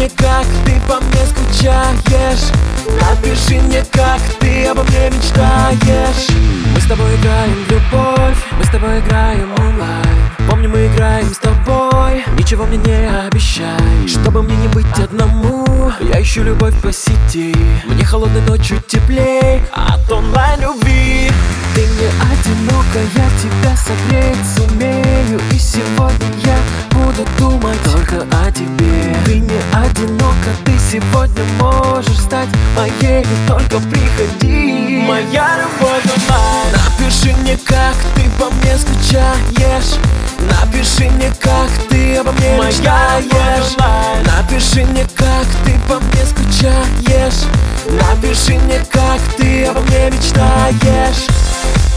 мне, как ты по мне скучаешь. Напиши мне, как ты обо мне мечтаешь. Мы с тобой играем в любовь, мы с тобой играем онлайн. Помню, мы играем с тобой, ничего мне не обещай. Чтобы мне не быть одному, я ищу любовь по сети. Мне холодной ночью теплей от онлайн-любви. Ты мне одинока, я тебя согреть сумею. И сегодня я буду думать только о тебе. Ты не одинока, ты сегодня можешь стать моей. Только приходи, моя любовь онлайн. Напиши мне, как ты по мне скучаешь. Напиши мне, как ты обо мне мечтаешь. Напиши мне, как ты по мне скучаешь. Напиши мне, как ты обо мне мечтаешь.